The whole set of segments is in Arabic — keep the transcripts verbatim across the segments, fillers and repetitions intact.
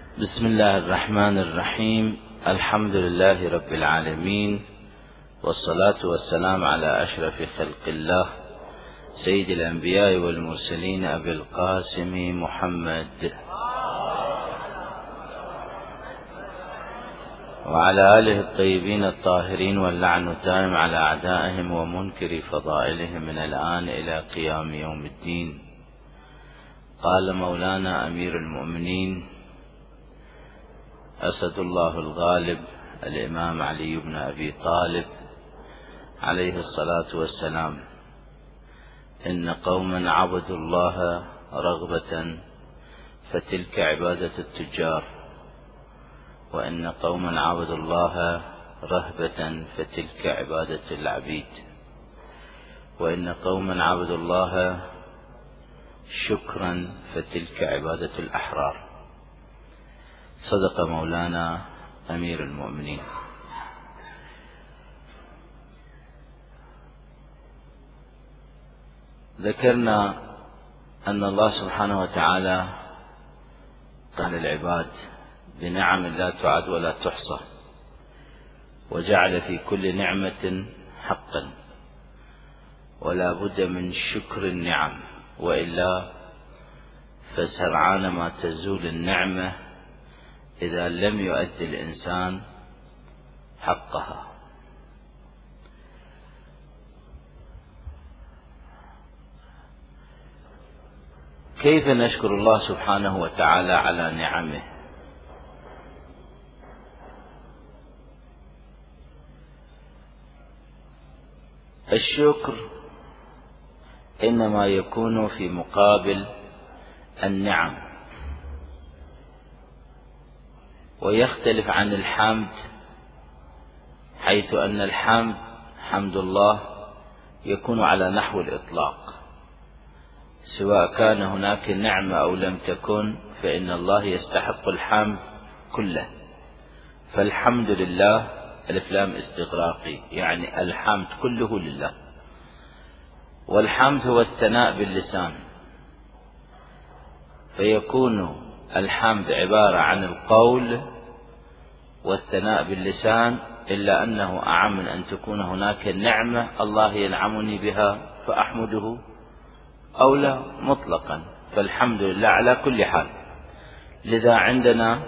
بسم الله الرحمن الرحيم. الحمد لله رب العالمين، والصلاة والسلام على أشرف خلق الله سيد الأنبياء والمرسلين أبي القاسم محمد وعلى آله الطيبين الطاهرين، واللعن الدائم على أعدائهم ومنكر فضائلهم من الآن إلى قيام يوم الدين. قال مولانا أمير المؤمنين أسد الله الغالب الإمام علي بن أبي طالب عليه الصلاة والسلام: إن قوما عبدوا الله رغبة فتلك عبادة التجار، وإن قوما عبدوا الله رهبة فتلك عبادة العبيد، وإن قوما عبدوا الله شكرا فتلك عبادة الأحرار. صدق مولانا أمير المؤمنين. ذكرنا أن الله سبحانه وتعالى قال العباد بنعم لا تعد ولا تحصى، وجعل في كل نعمة حقا، ولا بد من شكر النعم، وإلا فسرعان ما تزول النعمة إذا لم يؤدي الإنسان حقها. كيف نشكر الله سبحانه وتعالى على نعمه؟ الشكر إنما يكون في مقابل النعم، ويختلف عن الحمد، حيث أن الحمد حمد الله يكون على نحو الإطلاق، سواء كان هناك نعمة أو لم تكن فإن الله يستحق الحمد كله. فالحمد لله ألف لام استغراقي، يعني الحمد كله لله. والحمد هو الثناء باللسان، فيكون الحمد عبارة عن القول والثناء باللسان، إلا أنه أعم من أن تكون هناك النعمة الله ينعمني بها فأحمده، أو لا مطلقا. فالحمد لله على كل حال. لذا عندنا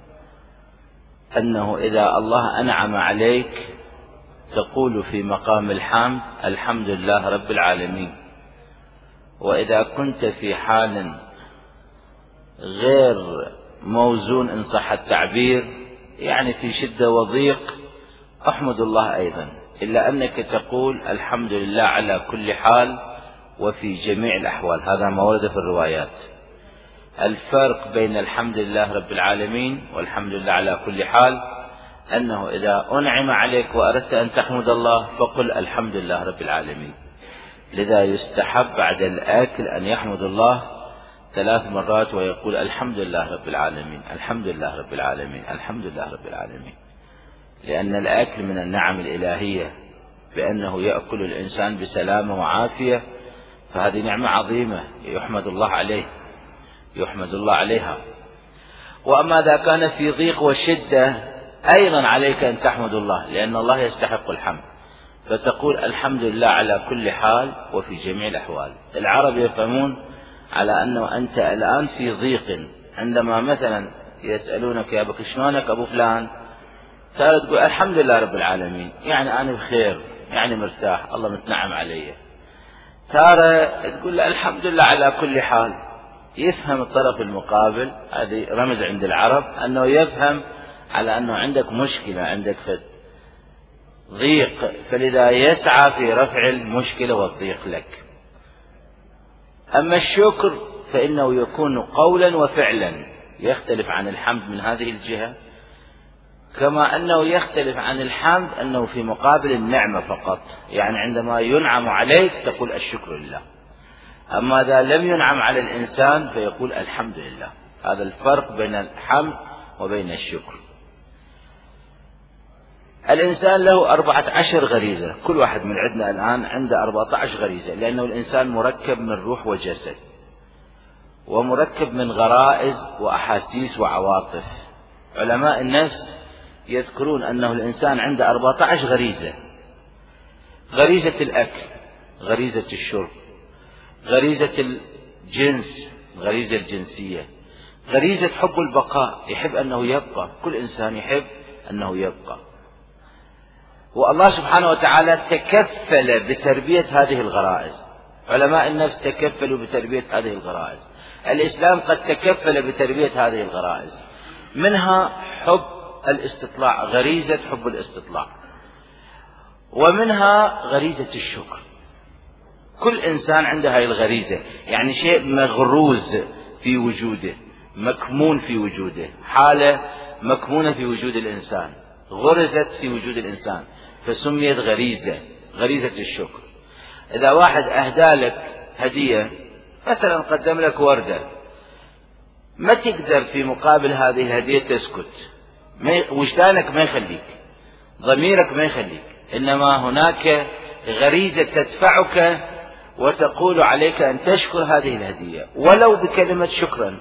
أنه إذا الله أنعم عليك تقول في مقام الحمد الحمد لله رب العالمين. وإذا كنت في حال غير موزون إن صح التعبير، يعني في شدة وضيق، أحمد الله أيضا، إلا أنك تقول الحمد لله على كل حال وفي جميع الأحوال. هذا ما ورد في الروايات. الفرق بين الحمد لله رب العالمين والحمد لله على كل حال أنه إذا أنعم عليك وأردت أن تحمد الله فقل الحمد لله رب العالمين. لذا يستحب بعد الأكل أن يحمد الله ثلاث مرات ويقول الحمد لله رب العالمين، الحمد لله رب العالمين، الحمد لله رب العالمين، لأن الأكل من النعم الإلهية، بأنه يأكل الإنسان بسلامة وعافية، فهذه نعمة عظيمة يحمد الله عليه يحمد الله عليها. وأما إذا كان في ضيق وشدة أيضا عليك أن تحمد الله، لأن الله يستحق الحمد، فتقول الحمد لله على كل حال وفي جميع الأحوال. العرب يفهمون على أنه أنت الآن في ضيق، عندما مثلا يسألونك يا بك شلونك أبو فلان، تارة تقول الحمد لله رب العالمين، يعني أنا بخير، يعني مرتاح، الله متنعم علي. تارة تقول الحمد لله على كل حال. يفهم الطرف المقابل، هذه رمز عند العرب، أنه يفهم على أنه عندك مشكلة، عندك ضيق، فلذا يسعى في رفع المشكلة والضيق لك. أما الشكر فإنه يكون قولا وفعلا، يختلف عن الحمد من هذه الجهة، كما أنه يختلف عن الحمد أنه في مقابل النعمة فقط، يعني عندما ينعم عليك تقول الشكر لله، أما إذا لم ينعم على الإنسان فيقول الحمد لله. هذا الفرق بين الحمد وبين الشكر. الإنسان له أربعة عشر غريزة، كل واحد من عندنا الآن عنده أربعة عشر غريزة، لأنه الإنسان مركب من روح وجسد. ومركب من غرائز وأحاسيس وعواطف. علماء النفس يذكرون أنه الإنسان عنده أربعة عشر غريزة: غريزة الأكل، غريزة الشرب، غريزة الجنس، غريزة الجنسية، غريزة حب البقاء، يحب أنه يبقى، كل إنسان يحب أنه يبقى. والله سبحانه وتعالى تكفل بتربية هذه الغرائز. علماء النفس تكفلوا بتربية هذه الغرائز. الإسلام قد تكفل بتربية هذه الغرائز، منها حب الاستطلاع، غريزة حب الاستطلاع، ومنها غريزة الشكر. كل إنسان عنده هذه الغريزة، يعني شيء مغروز في وجوده، مكمون في وجوده، حالة مكمونة في وجود الإنسان، غرزت في وجود الإنسان فسميت غريزة، غريزة الشكر. إذا واحد أهدى لك هدية، مثلا قدم لك وردة، ما تقدر في مقابل هذه الهدية تسكت، وجدانك ما يخليك، ضميرك ما يخليك، إنما هناك غريزة تدفعك وتقول عليك أن تشكر هذه الهدية ولو بكلمة شكرا.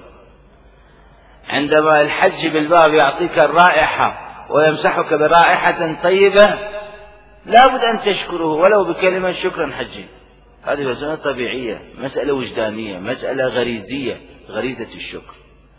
عندما الحج بالباب يعطيك الرائحة ويمسحك برائحة طيبة، لا بد أن تشكره ولو بكلمة شكرا حجي. هذه مسألة طبيعية، مسألة وجدانية، مسألة غريزية، غريزة الشكر.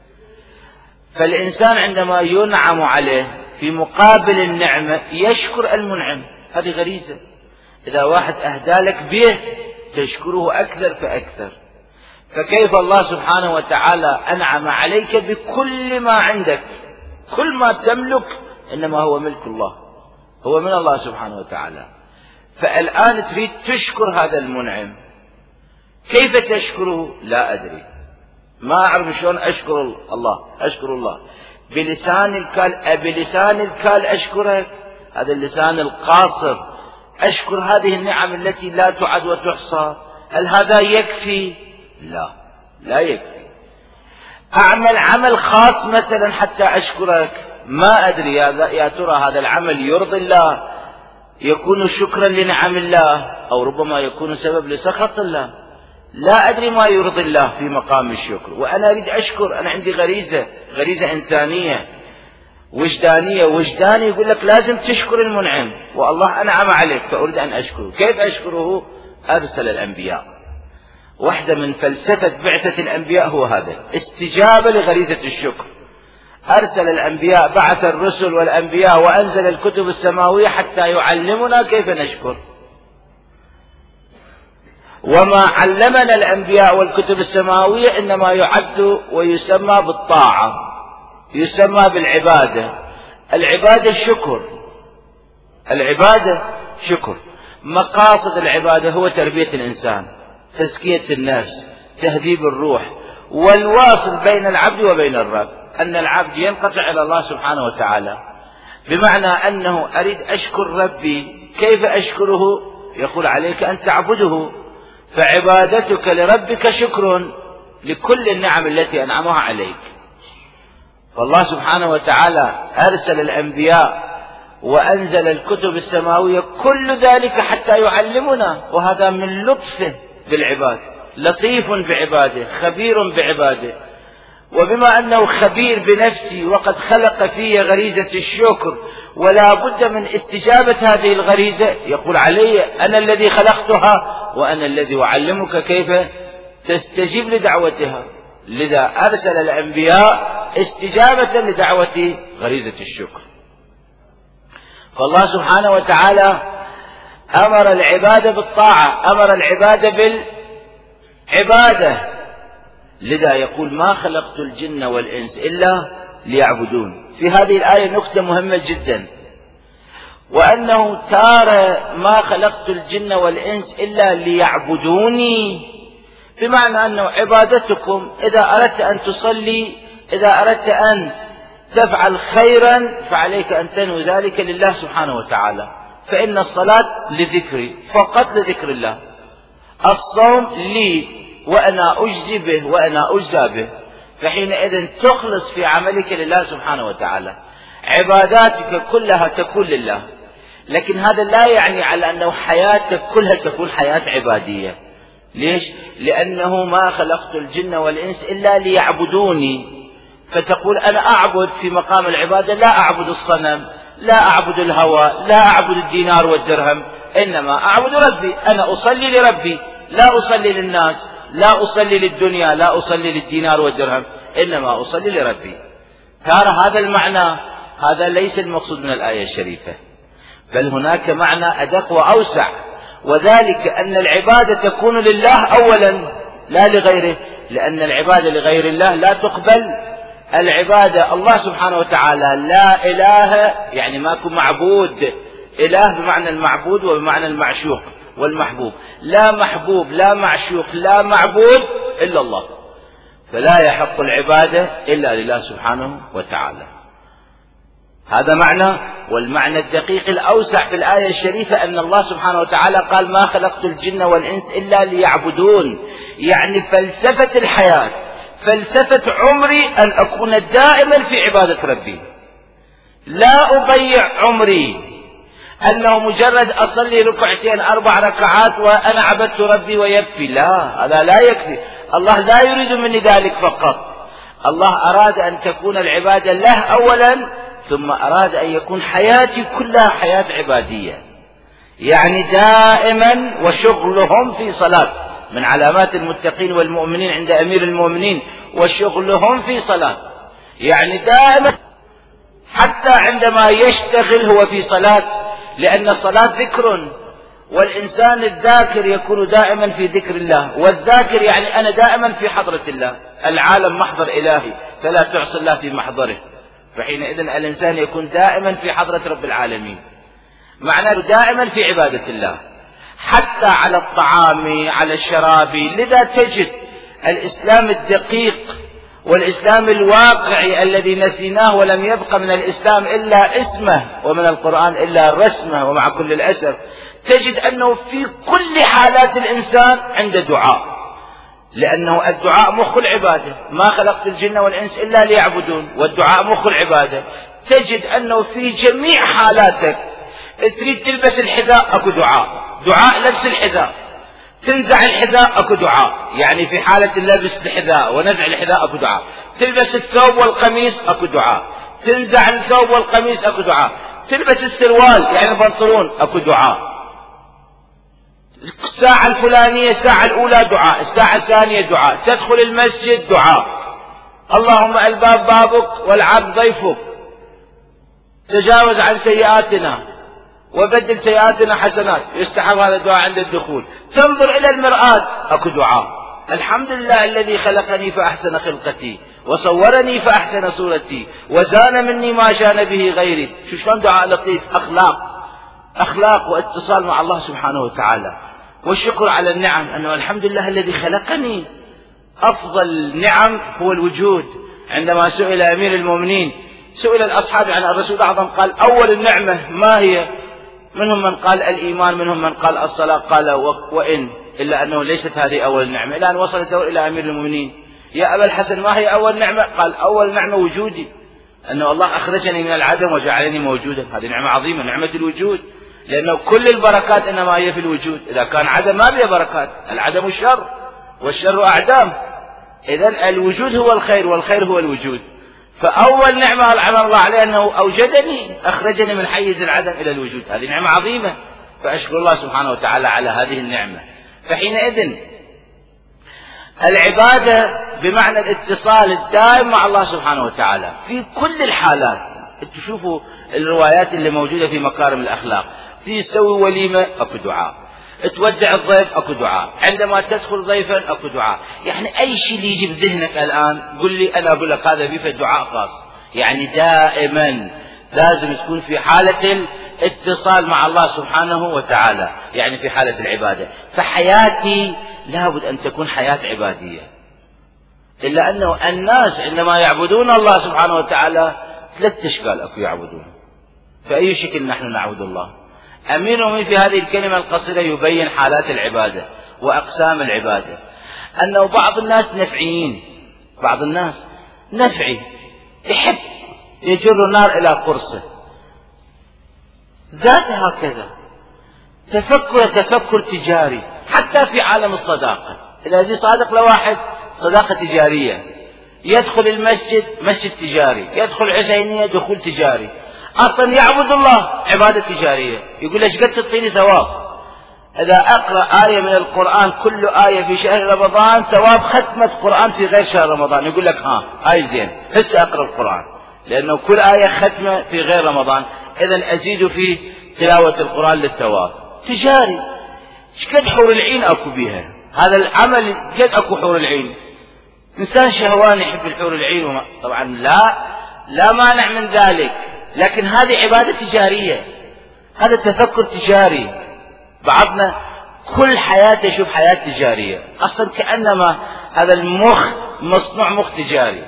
فالإنسان عندما ينعم عليه في مقابل النعمة يشكر المنعم، هذه غريزة. إذا واحد أهدى لك بيت تشكره أكثر فأكثر، فكيف الله سبحانه وتعالى أنعم عليك بكل ما عندك، كل ما تملك إنما هو ملك الله، هو من الله سبحانه وتعالى. فالآن تريد تشكر هذا المنعم، كيف تشكره؟ لا أدري، ما أعرف شلون أشكر الله. أشكر الله بلسان الكال، بلسان الكال أشكرك، هذا اللسان القاصر. أشكر هذه النعم التي لا تعد وتحصى، هل هذا يكفي؟ لا، لا يكفي. أعمل عمل خاص مثلا حتى أشكرك، ما أدري يا ترى هذا العمل يرضي الله، يكون شكرا لنعم الله، أو ربما يكون سبب لسخط الله. لا أدري ما يرضي الله في مقام الشكر، وأنا أريد أشكر. أنا عندي غريزة، غريزة إنسانية وجدانية، وجداني يقول لك لازم تشكر المنعم، والله أنعم عليك فأريد أن أشكره. كيف أشكره؟ أرسل الأنبياء. واحدة من فلسفة بعثة الأنبياء هو هذا، استجابة لغريزة الشكر. أرسل الأنبياء، بعث الرسل والأنبياء وأنزل الكتب السماوية حتى يعلمنا كيف نشكر. وما علمنا الأنبياء والكتب السماوية إنما يعد ويسمى بالطاعة، يسمى بالعبادة. العبادة شكر، العبادة شكر. مقاصد العبادة هو تربية الإنسان، تزكية النفس، تهذيب الروح، والواصل بين العبد وبين الرب، أن العبد ينقطع إلى الله سبحانه وتعالى. بمعنى أنه أريد أشكر ربي، كيف أشكره؟ يقول عليك أن تعبده، فعبادتك لربك شكر لكل النعم التي أنعمها عليك. فالله سبحانه وتعالى أرسل الأنبياء وأنزل الكتب السماوية، كل ذلك حتى يعلمنا، وهذا من لطفه بالعباد، لطيف بعباده، خبير بعباده. وبما أنه خبير بنفسي وقد خلق في غريزة الشكر، ولا بد من استجابة هذه الغريزة، يقول علي أنا الذي خلقتها وأنا الذي أعلمك كيف تستجيب لدعوتها. لذا أرسل الأنبياء استجابة لدعوة غريزة الشكر. فالله سبحانه وتعالى أمر العبادة بالطاعة، أمر العبادة بالعبادة. لذا يقول ما خلقت الجن والإنس إلا ليعبدون. في هذه الآية نقطة مهمة جدا، وأنه تارى ما خلقت الجن والإنس إلا ليعبدوني، بمعنى أنه عبادتكم إذا أردت أن تصلي، إذا أردت أن تفعل خيرا فعليك أن تنوي ذلك لله سبحانه وتعالى. فإن الصلاة لذكري، فقط لذكر الله. الصوم لي وأنا أجزي به وأنا أجزى به، فحينئذ تخلص في عملك لله سبحانه وتعالى، عباداتك كلها تكون لله. لكن هذا لا يعني على أنه حياتك كلها تكون حياة عبادية، ليش؟ لأنه ما خلقت الجن والإنس إلا ليعبدوني. فتقول أنا أعبد في مقام العبادة، لا أعبد الصنم، لا أعبد الهوى، لا أعبد الدينار والدرهم، إنما أعبد ربي. أنا أصلي لربي، لا أصلي للناس، لا أصلي للدنيا، لا أصلي للدينار والدرهم، إنما أصلي لربي. ترى هذا المعنى هذا ليس المقصود من الآية الشريفة، بل هناك معنى أدق وأوسع، وذلك أن العبادة تكون لله أولا لا لغيره، لأن العبادة لغير الله لا تقبل. العبادة الله سبحانه وتعالى لا إله، يعني ما يكون معبود، إله بمعنى المعبود وبمعنى المعشوق والمحبوب، لا محبوب لا معشوق لا معبود إلا الله، فلا يحق العبادة إلا لله سبحانه وتعالى. هذا معنى. والمعنى الدقيق الأوسع في الآية الشريفة أن الله سبحانه وتعالى قال ما خلقت الجن والإنس إلا ليعبدون، يعني فلسفة الحياة، فلسفة عمري أن أكون دائما في عبادة ربي، لا أضيع عمري أنه مجرد أصلي ركعتين أربع ركعات وأنا عبدت ربي ويكفي. لا، هذا لا يكفي. الله لا يريد مني ذلك فقط، الله أراد أن تكون العبادة له أولا، ثم أراد أن يكون حياتي كلها حياة عبادية، يعني دائما وشغلهم في صلاة، من علامات المتقين والمؤمنين عند أمير المؤمنين وشغلهم في صلاة، يعني دائما حتى عندما يشتغل هو في صلاة، لأن الصلاة ذكر، والإنسان الذاكر يكون دائما في ذكر الله، والذاكر يعني أنا دائما في حضرة الله، العالم محضر إلهي فلا تعصي الله في محضره، فحينئذ الإنسان يكون دائما في حضرة رب العالمين، معناه دائما في عبادة الله، حتى على الطعام على الشراب. لذا تجد الإسلام الدقيق والإسلام الواقعي الذي نسيناه، ولم يبق من الإسلام إلا اسمه ومن القرآن إلا رسمه، ومع كل الأسف تجد أنه في كل حالات الإنسان عنده دعاء، لأنه الدعاء مخ العبادة، ما خلقت الجن والإنس إلا ليعبدون، والدعاء مخ العبادة. تجد أنه في جميع حالاتك تريد تلبس الحذاء أكو دعاء، دعاء لبس الحذاء، تنزع الحذاء أكو دعاء، يعني في حالة لبس الحذاء ونزع الحذاء أكو دعاء، تلبس الثوب والقميص أكو دعاء، تنزع الثوب والقميص أكو دعاء، تلبس السروال يعني البنطلون أكو دعاء، الساعة الفلانية الساعة الأولى دعاء، الساعة الثانية دعاء، تدخل المسجد دعاء، اللهم الباب بابك والعبد ضيفك، تجاوز عن سيئاتنا وبدل سيئاتنا حسنات، يستحب هذا الدعاء عند الدخول. تنظر إلى المرآة أكو دعاء، الحمد لله الذي خلقني فأحسن خلقتي وصورني فأحسن صورتي وزان مني ما شان به غيري. شو شلون دعاء لطيف، أخلاق أخلاق واتصال مع الله سبحانه وتعالى، والشكر على النعم، أنه الحمد لله الذي خلقني. أفضل النعم هو الوجود. عندما سئل أمير المؤمنين، سئل الأصحاب عن الرسول الأعظم، قال أول النعمة ما هي؟ منهم من قال الإيمان، منهم من قال الصلاة، قال وإن إلا أنه ليست هذه أول نعمة، إلى أن وصلت إلى أمير المؤمنين. يا أبا الحسن ما هي أول نعمة؟ قال أول نعمة وجودي، أنه الله أخرجني من العدم وجعلني موجودا، هذه نعمة عظيمة، نعمة الوجود، لأنه كل البركات إنما هي في الوجود، إذا كان عدم ما بها بركات، العدم الشر والشر أعدام، إذن الوجود هو الخير والخير هو الوجود. فأول نعمة العمل الله عليه أنه أوجدني، أخرجني من حيز العدم إلى الوجود، هذه نعمة عظيمة، فأشكر الله سبحانه وتعالى على هذه النعمة. فحينئذ العبادة بمعنى الاتصال الدائم مع الله سبحانه وتعالى في كل الحالات. تشوفوا الروايات اللي موجودة في مكارم الأخلاق، تسوي وليمة أكو دعاء، تودع الضيف أكو دعاء، عندما تدخل ضيفا أكو دعاء، يعني أي شيء اللي يجي بذهنك الآن قل لي، أنا أقول لك هذا بيه دعاء خاص، يعني دائما لازم تكون في حالة الاتصال مع الله سبحانه وتعالى، يعني في حالة العبادة. فحياتي لابد أن تكون حياة عبادية، إلا أنه الناس عندما يعبدون الله سبحانه وتعالى ثلاث أشكال أكو يعبدون، فأي شكل نحن نعبد الله؟ أمير المؤمنين في هذه الكلمة القصيرة يبين حالات العبادة وأقسام العبادة، أنه بعض الناس نفعيين، بعض الناس نفعي يحب يجر النار إلى قرصه، ذات هكذا تفكر تفكر تجاري، حتى في عالم الصداقة. إذا جي صادق لواحد صداقة تجارية، يدخل المسجد مسجد تجاري، يدخل عزينية دخول تجاري، أصلا يعبد الله عبادة تجارية، يقول ليش قد تعطيني ثواب؟ إذا أقرأ آية من القرآن كل آية في شهر رمضان ثواب ختمة قرآن في غير شهر رمضان، يقول لك ها آية زين هسه أقرأ القرآن، لأنه كل آية ختمة في غير رمضان، إذا أزيد في تلاوة القرآن للثواب. تجاري شقد حور العين أكو بها، هذا العمل قد أكو حور العين. إنسان شهوان يحب الحور العين وما. طبعا لا لا مانع من ذلك، لكن هذه عبادة تجارية، هذا تفكر تجاري. بعضنا كل حياته يشوف حياة تجارية، أصلا كأنما هذا المخ مصنوع مخ تجاري،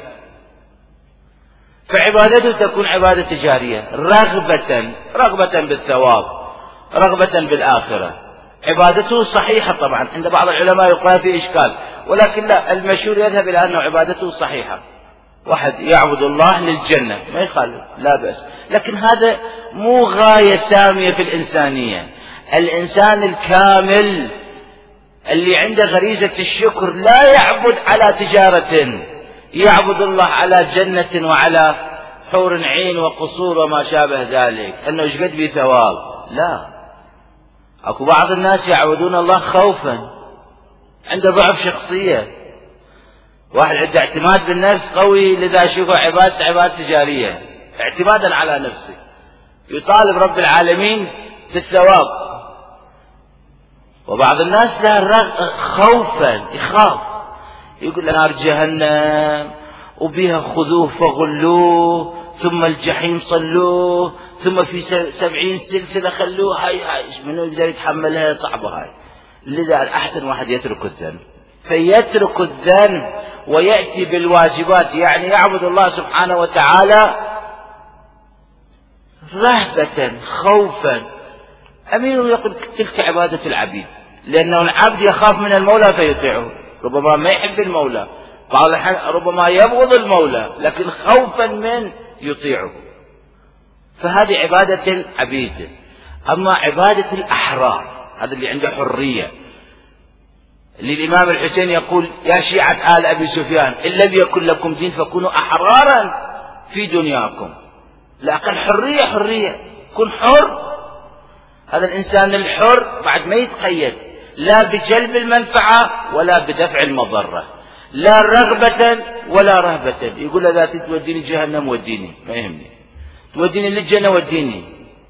فعبادته تكون عبادة تجارية رغبة رغبة بالثواب، رغبة بالآخرة. عبادته صحيحة طبعا، عند بعض العلماء يقال في إشكال، ولكن لا، المشهور يذهب إلى أنه عبادته صحيحة. واحد يعبد الله للجنة ما يخالف، لا بأس، لكن هذا مو غاية سامية في الإنسانية. الإنسان الكامل اللي عنده غريزة الشكر لا يعبد على تجارة، يعبد الله على جنة وعلى حور عين وقصور وما شابه ذلك، أنه يشقد به ثواب. لا، أكو بعض الناس يعبدون الله خوفا، عنده ضعف شخصية، واحد عنده اعتماد بالنفس قوي، لذا أشوفه عبادة عبادة تجارية، اعتمادا على نفسه، يطالب رب العالمين بالثواب. وبعض الناس لا، خوفا يخاف، يقول نار جهنم وبها خذوه فغلوه ثم الجحيم صلوه ثم في سبعين سلسلة خلوه، هاي هاي منو يقدر يتحملها؟ صعبة هاي. لذا الأحسن واحد يترك الذنب، فيترك الذنب ويأتي بالواجبات، يعني يعبد الله سبحانه وتعالى رهبة خوفا. أمير يقول تلك عبادة العبيد، لأنه العبد يخاف من المولى فيطيعه، ربما ما يحب المولى، بعض الأحيان ربما يبغض المولى، لكن خوفا من يطيعه. فهذه عبادة العبيد. أما عبادة الأحرار، هذا اللي عنده حرية، اللي الإمام الحسين يقول يا شيعة آل أبي سفيان إن لم يكن لكم دين فكونوا أحرارا في دنياكم. لكن حرية حرية، كن حر. هذا الإنسان الحر بعد ما يتقيد لا بجلب المنفعة ولا بدفع المضرة، لا رغبة ولا رهبة. يقول إذا توديني جهنم وديني، ما يهمني، توديني للجنة وديني،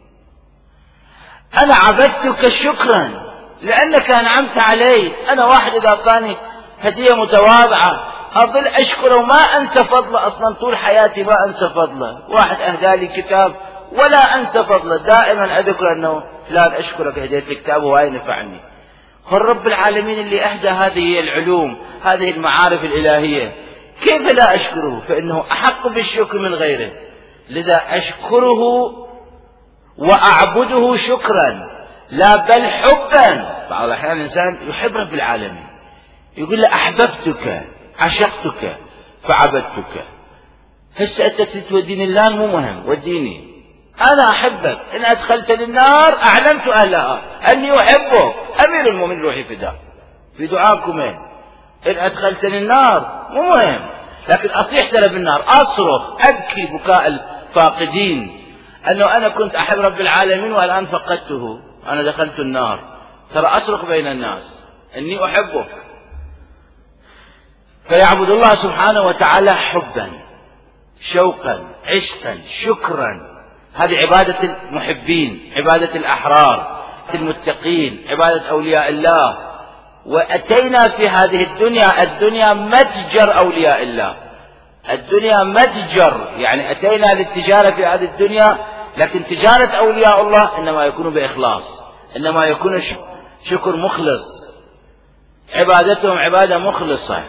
أنا عبدتك شكرا لأنك أنعمت علي. أنا واحد إذا أعطاني هدية متواضعة أظل أشكره وما أنسى فضله، أصلا طول حياتي ما أنسى فضله. واحد أهدى لي كتاب ولا أنسى فضله، دائما أذكر أنه فلان أشكرك هديت لي كتاب وهاي نفعني. هو الرب العالمين اللي أهدى هذه العلوم، هذه المعارف الإلهية، كيف لا أشكره؟ فإنه أحق بالشكر من غيره. لذا أشكره وأعبده شكرا لا بل حبا. بعض الأحيان الإنسان يحب رب العالمين، يقول له أحببتك عشقتك فعبدتك. هسه أنت توديني الآن مو مهم، وديني أنا أحبك. إن أدخلتني النار أعلمت أهلها أني أحبك. أمير المؤمنين روحي فداء في دعاكم. إن أدخلتني النار مو مهم، لكن أصيح ترى بالنار، أصرخ أبكي بكاء الفاقدين أنه أنا كنت أحب رب العالمين والآن فقدته، أنا دخلت النار. ترى أصرخ بين الناس أني أحبك. فيعبد الله سبحانه وتعالى حبا شوقا عشقا شكرا. هذه عبادة المحبين، عبادة الأحرار المتقين، عبادة أولياء الله. وأتينا في هذه الدنيا، الدنيا متجر أولياء الله، الدنيا متجر، يعني أتينا للتجارة في هذه الدنيا، لكن تجارة أولياء الله إنما يكون بإخلاص، إنما يكون شكر مخلص، عبادتهم عبادة مخلصة.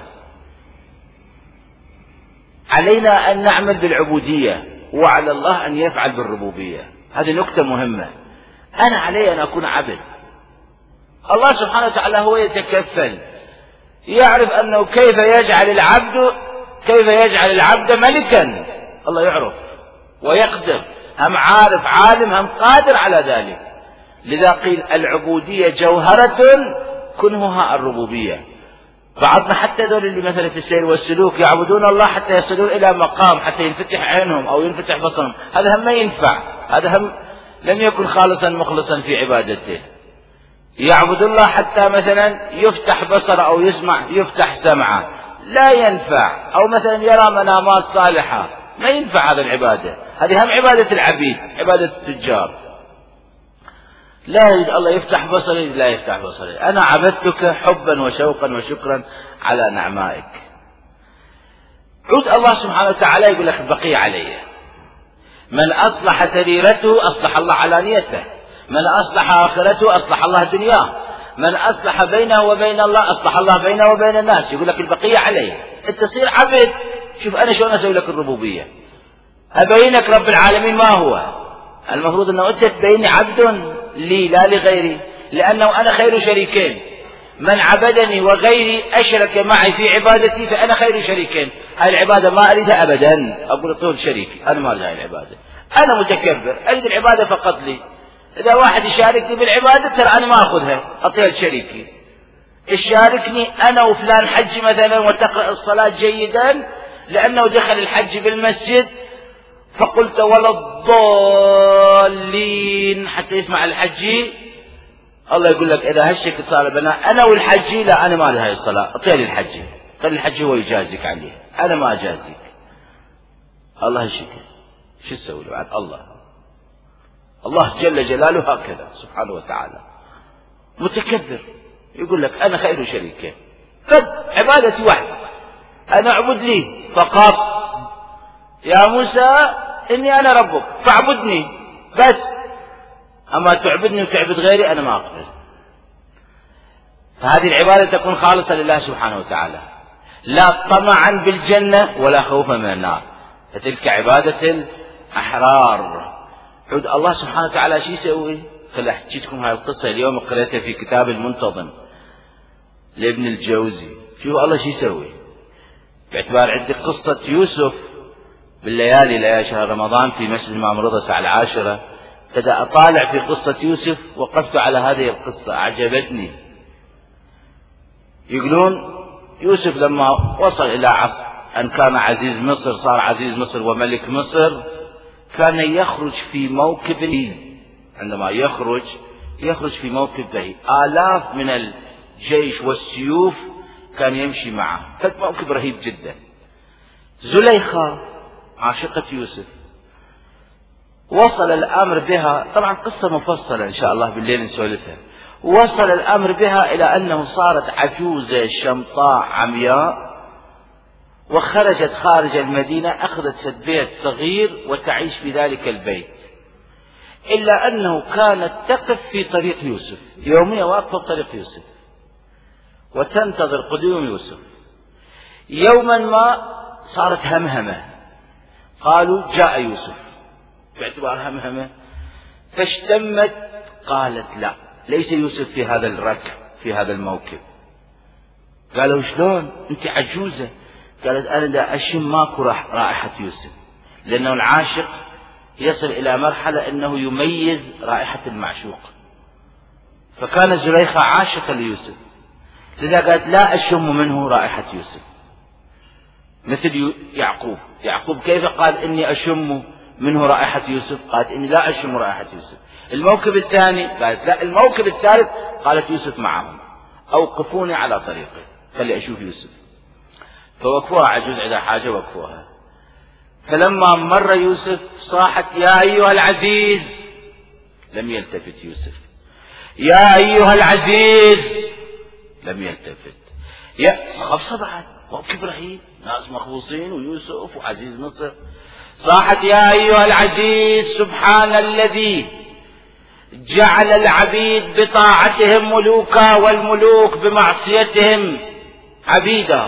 علينا أن نعمل بالعبودية، وعلى الله أن يفعل بالربوبية. هذه نكتة مهمة. أنا علي أن أكون عبد، الله سبحانه وتعالى هو يتكفل، يعرف أنه كيف يجعل العبد كيف يجعل العبد ملكا. الله يعرف ويقدر، هم عارف عالم هم قادر على ذلك. لذا قيل العبودية جوهرة كنهها الربوبية. بعضنا حتى ذول اللي مثلا في السير والسلوك يعبدون الله حتى يصلون إلى مقام حتى ينفتح عينهم أو ينفتح بصرهم، هذا هم ما ينفع، هذا هم لم يكن خالصا مخلصا في عبادته. يعبد الله حتى مثلا يفتح بصر أو يسمع يفتح سمعه، لا ينفع. أو مثلا يرى منامات صالحة، ما ينفع هذا العبادة، هذه هم عبادة العبيد، عبادة التجار. لا يريد الله يفتح بصري، لا يفتح بصري، أنا عبدتك حبا وشوقا وشكرا على نعمائك. عود الله سبحانه وتعالى يقول لك بقي علي، من أصلح سريرته أصلح الله علانيته، من أصلح آخرته أصلح الله دنياه، من أصلح بينه وبين الله أصلح الله بينه وبين الناس. يقول لك البقية علي، أنت تصير عبد. شوف أنا شلون أسوي لك الربوبية، أبينك رب العالمين ما هو. المفروض أنه أنت تبيني عبد لي لا لغيري، لأنه أنا خير شريكين، من عبدني وغيري أشرك معي في عبادتي فأنا خير شريكين. هاي العبادة ما أريدها أبدا، أقول طول شريكي، أنا ما أريد هاي العبادة، أنا متكبر أريد العبادة فقط لي. إذا واحد يشاركني بالعبادة ترى أنا ما أخذها أعطيها لشريكي. يشاركني أنا وفلان حجي مثلا وتقرأ الصلاة جيدا لأنه دخل الحج بالمسجد فقلت ولا الضالين حتى يسمع الحجي، الله يقول لك إذا هالشكل صار بنا أنا والحجي، لا أنا ما لي هاي الصلاة، أعطيها للحجي، خلي الحجي هو يجازيك عليه، أنا ما أجازيك. الله هالشكل شو تسوي له بعد؟ الله الله جل جلاله هكذا سبحانه وتعالى متكبر، يقول لك أنا خير شريك، قد عبادتي واحدة، أنا أعبد لي فقط. يا موسى إني أنا ربك فاعبدني بس، أما تعبدني وتعبد غيري أنا ما أقبل. فهذه العبادة تكون خالصة لله سبحانه وتعالى، لا طمعا بالجنة ولا خوفا من النار، فتلك عبادة الأحرار. عود الله سبحانه وتعالى شو يسوي؟ خل أحكي لكم هاي القصة اليوم قرأتها في كتاب المنتظم لابن الجوزي. شوفوا الله شو يسوي، باعتبار عندي قصة يوسف بالليالي ليالي شهر رمضان في مسجد الإمام رضا الساعة العاشرة، بدأ أطالع في قصة يوسف، وقفت على هذه القصة أعجبتني. يقولون يوسف لما وصل إلى عصر أن كان عزيز مصر، صار عزيز مصر وملك مصر، كان يخرج في موكب بهي. عندما يخرج يخرج في موكب بهي، آلاف من الجيش والسيوف كان يمشي معه، فالموكب رهيب جدا. زليخة عاشقة يوسف وصل الأمر بها، طبعا قصة مفصلة إن شاء الله بالليل نسولفها، وصل الأمر بها إلى أنه صارت عجوزة شمطاء عمياء، وخرجت خارج المدينة، أخذت بيت صغير وتعيش في ذلك البيت، إلا أنه كانت تقف في طريق يوسف يوميا، واقفة في طريق يوسف وتنتظر قدوم يوسف. يوما ما صارت همهمة، قالوا جاء يوسف، باعتبار همهمة فاشتمت، قالت لا ليس يوسف في هذا الركب في هذا الموكب. قالوا شلون أنت عجوزة؟ قالت أنا لا أشم ماكو رائحة يوسف، لأنه العاشق يصل إلى مرحلة أنه يميز رائحة المعشوق، فكان زليخة عاشقة ليوسف، لذا قالت لا أشم منه رائحة يوسف. مثل يعقوب، يعقوب كيف قال إني أشم منه رائحة يوسف؟ قالت إني لا أشم رائحة يوسف. الموكب الثاني قالت لا، الموكب الثالث قالت يوسف معهم، أوقفوني على طريقه خلي أشوف يوسف. فوقفوها عجوز عندها حاجة وقفوها، فلما مر يوسف صاحت يا أيها العزيز، لم يلتفت يوسف، يا أيها العزيز لم يلتفت، يا خبصة بعد موكب رهيب، ناس مخبوصين ويوسف وعزيز مصر. صاحت يا أيها العزيز سبحان الذي جعل العبيد بطاعتهم ملوكا والملوك بمعصيتهم عبيدا.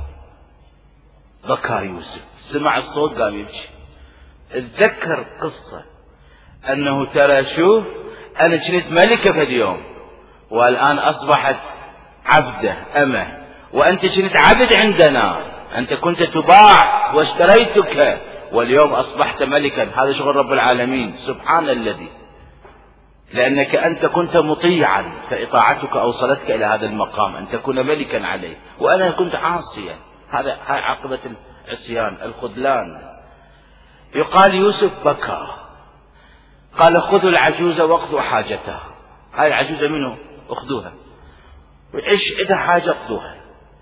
بكى يوسف، سمع الصوت قام يبكي، اتذكر قصة أنه ترى شوف أنا كنت ملكة في اليوم والآن أصبحت عبدة أمه، وأنت كنت عبد عندنا، أنت كنت تباع واشتريتك واليوم أصبحت ملكا. هذا شغل رب العالمين سبحان الذي. لأنك أنت كنت مطيعا فإطاعتك أوصلتك إلى هذا المقام أن تكون ملكا عليه، وأنا كنت عاصيا. هذا هاي عاقبة العصيان الخذلان. يقال يوسف بكى، قال خذوا العجوز واقضوا حاجتها. هاي العجوزة منه؟ اخذوها، وإيش إذا حاجة اقضوها.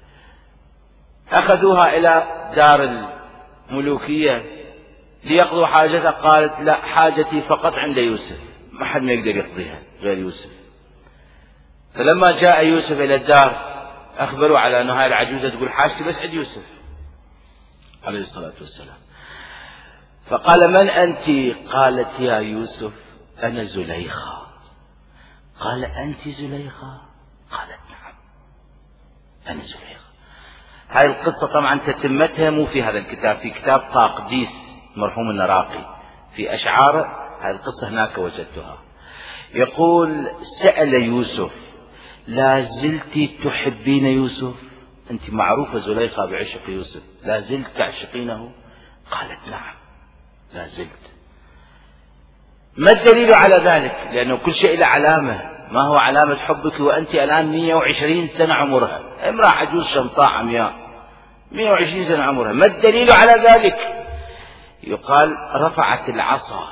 أخذوها إلى دار الملوكية ليقضوا حاجتها، قالت لا، حاجتي فقط عند يوسف، ما حد ما يقدر يقضيها غير يوسف. فلما جاء يوسف إلى الدار أخبروا على أن هاي العجوزة تقول حاجتي بس عند يوسف عليه الصلاة والسلام. فقال من أنت؟ قالت يا يوسف أنا زليخة. قال أنت زليخة؟ قالت نعم أنا زليخة. هاي القصة طبعا تتمتها مو في هذا الكتاب، في كتاب طاقديس مرحوم النراقي في أشعاره، هاي القصة هناك وجدتها. يقول سأل يوسف لا زلت تحبين يوسف؟ أنت معروفة زليخة بعشق يوسف، لا زلت تعشقينه؟ قالت نعم لا زلت. ما الدليل على ذلك؟ لأنه كل شيء له علامة. ما هو علامة حبك وأنت الآن مئة وعشرين سنة عمرها، امرأة عجوز شمطاء عمياء مئة وعشرين سنة عمرها، ما الدليل على ذلك؟ يقال رفعت العصا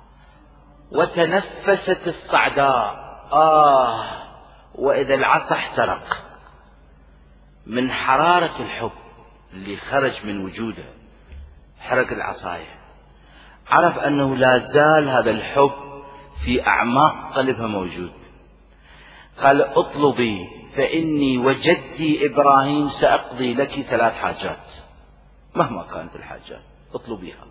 وتنفست الصعداء، آه وإذا العصا احترق من حرارة الحب اللي خرج من وجوده، حرق العصاية، عرف أنه لا زال هذا الحب في أعماق قلبها موجود. قال اطلبي فإني وجدي إبراهيم سأقضي لك ثلاث حاجات مهما كانت الحاجات اطلبيها.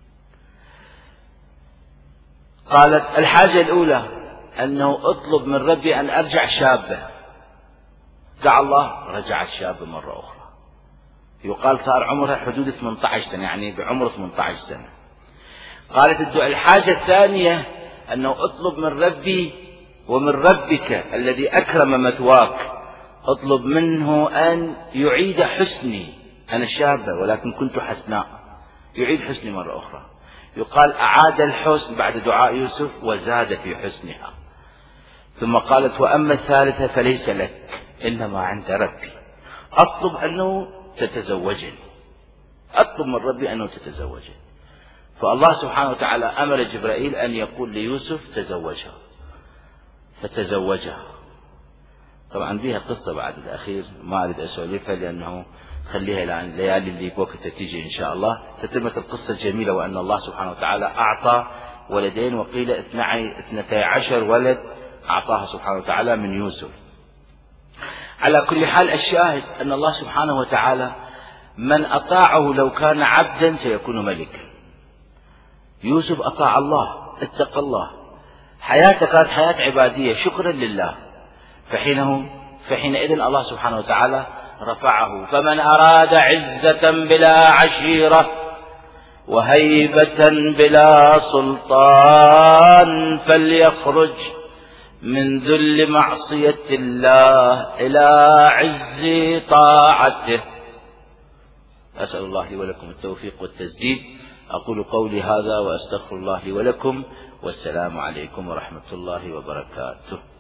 قالت الحاجة الأولى أنه اطلب من ربي أن أرجع شابة. دعا الله رجعت شابة مرة أخرى، يقال صار عمرها حدود ثمانية عشر سنة، يعني بعمر ثمانية عشر سنة. قالت الحاجة الثانية أنه اطلب من ربي ومن ربك الذي أكرم مثواك، اطلب منه أن يعيد حسني، أنا شابة ولكن كنت حسناء، يعيد حسني مرة أخرى. يقال أعاد الحسن بعد دعاء يوسف وزاد في حسنها. ثم قالت وأما الثالثة فليس لك إنما عند ربي، أطلب أنه تتزوجني، أطلب من ربي أنه تتزوجني. فالله سبحانه وتعالى أمر جبرائيل أن يقول ليوسف تزوجها، فتزوجها. طبعا بها قصة بعد الأخير ما أريد أسولفها لأنه خليها إلى الليالي اللي بوقتها تيجي إن شاء الله. تتمت القصة الجميلة وأن الله سبحانه وتعالى أعطى ولدين، وقيل اثنتي عشر ولد أعطاها سبحانه وتعالى من يوسف. على كل حال الشاهد أن الله سبحانه وتعالى من أطاعه لو كان عبدا سيكون ملكا. يوسف أطاع الله، اتقى الله، حياته كانت حياة عبادية شكرا لله، فحينه فحينئذ الله سبحانه وتعالى رفعه. فمن أراد عزة بلا عشيرة وهيبة بلا سلطان فليخرج من ذل معصية الله إلى عز طاعته. أسأل الله لي ولكم التوفيق والتسديد. أقول قولي هذا وأستغفر الله لي ولكم، والسلام عليكم ورحمة الله وبركاته.